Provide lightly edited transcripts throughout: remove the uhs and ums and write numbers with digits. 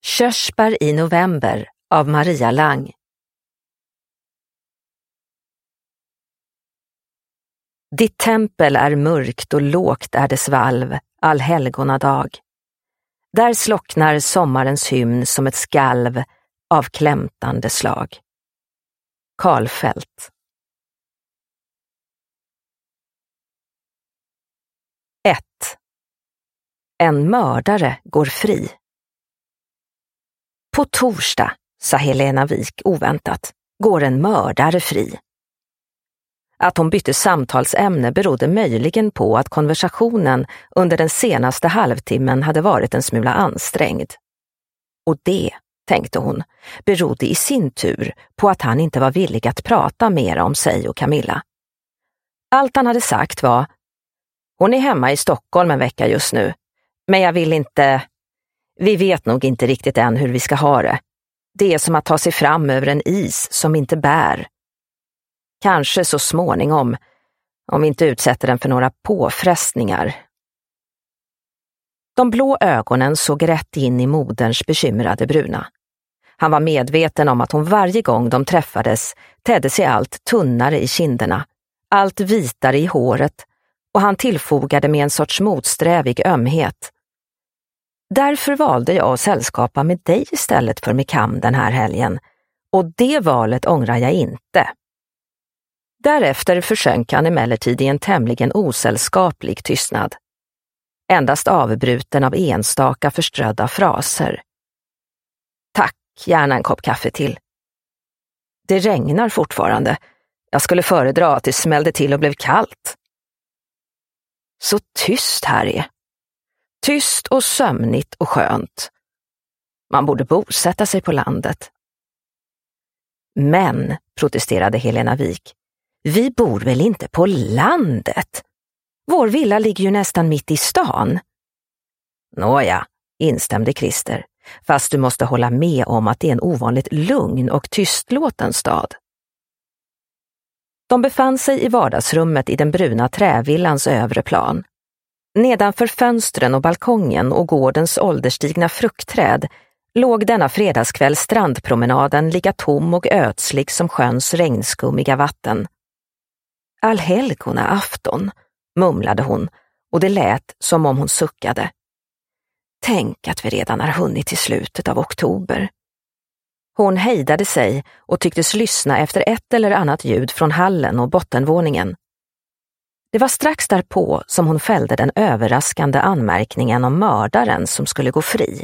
Körsbär i november av Maria Lang. Ditt tempel är mörkt och lågt är dess valv, allhelgonadag. Där slocknar sommarens hymn som ett skalv av klämtande slag. Karlfeldt. 1. En mördare går fri. På torsdag, sa Helena Wik oväntat, går en mördare fri. Att hon bytte samtalsämne berodde möjligen på att konversationen under den senaste halvtimmen hade varit en smula ansträngd. Och det, tänkte hon, berodde i sin tur på att han inte var villig att prata mer om sig och Camilla. Allt han hade sagt var: hon är hemma i Stockholm en vecka just nu, men jag vill inte... Vi vet nog inte riktigt än hur vi ska ha det. Det är som att ta sig fram över en is som inte bär. Kanske så småningom, om vi inte utsätter den för några påfrestningar. De blå ögonen såg rätt in i moderns bekymrade bruna. Han var medveten om att hon varje gång de träffades tedde sig allt tunnare i kinderna, allt vitare i håret, och han tillfogade med en sorts motsträvig ömhet: därför valde jag att sällskapa med dig istället för med Cam den här helgen, och det valet ångrar jag inte. Därefter försjönk han emellertid i en tämligen osällskaplig tystnad, endast avbruten av enstaka förströdda fraser. Tack, gärna en kopp kaffe till. Det regnar fortfarande. Jag skulle föredra att det smällde till och blev kallt. Så tyst här är. Tyst och sömnigt och skönt. Man borde bosätta sig på landet. Men, protesterade Helena Wik, vi bor väl inte på landet? Vår villa ligger ju nästan mitt i stan. Nåja, instämde Christer, fast du måste hålla med om att det är en ovanligt lugn och tystlåten stad. De befann sig i vardagsrummet i den bruna trävillans övre plan. Nedanför fönstren och balkongen och gårdens ålderstigna fruktträd låg denna fredagskväll strandpromenaden lika tom och ödslig som sjöns regnskummiga vatten. Allhelgona afton, mumlade hon, och det lät som om hon suckade. Tänk att vi redan har hunnit till slutet av oktober. Hon hejdade sig och tycktes lyssna efter ett eller annat ljud från hallen och bottenvåningen. Det var strax därpå som hon fällde den överraskande anmärkningen om mördaren som skulle gå fri.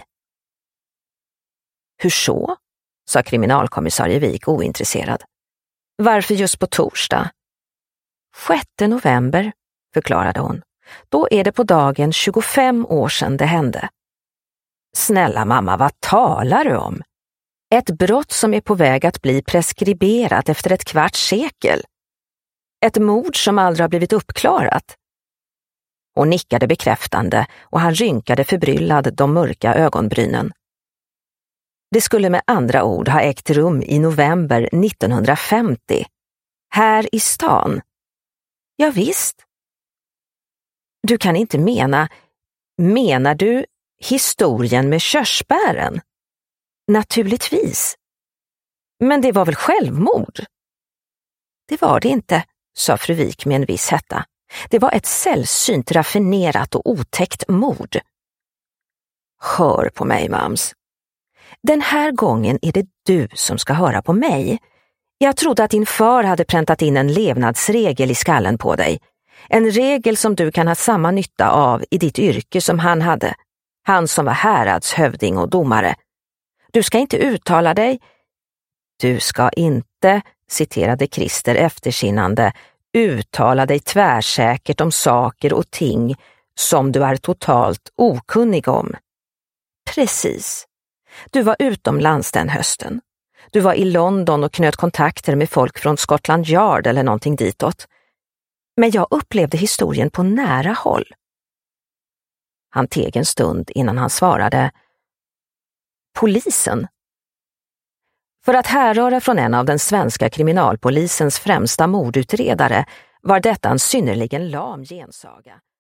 Hur så? Sa kriminalkommissarie Wik ointresserad. Varför just på torsdag? 6 november, förklarade hon. Då är det på dagen 25 år sedan det hände. Snälla mamma, vad talar du om? Ett brott som är på väg att bli preskriberat efter ett kvarts sekel. Ett mord som aldrig har blivit uppklarat. Hon nickade bekräftande och han rynkade förbryllad de mörka ögonbrynen. Det skulle med andra ord ha ägt rum i november 1950. Här i stan. Ja, visst. Du kan inte menar du historien med körsbären? Naturligtvis. Men det var väl självmord? Det var det inte, sa fru Wik med en viss hetta. Det var ett sällsynt raffinerat och otäckt mord. Hör på mig, mams. Den här gången är det du som ska höra på mig. Jag trodde att din far hade präntat in en levnadsregel i skallen på dig. En regel som du kan ha samma nytta av i ditt yrke som han hade. Han som var häradshövding och domare. Du ska inte uttala dig. Du ska inte, citerade Christer eftersinnande, uttala dig tvärsäkert om saker och ting som du är totalt okunnig om. Precis. Du var utomlands den hösten. Du var i London och knöt kontakter med folk från Scotland Yard eller någonting ditåt. Men jag upplevde historien på nära håll. Han teg en stund innan han svarade: polisen. För att härröra från en av den svenska kriminalpolisens främsta mordutredare var detta en synnerligen lam gensaga.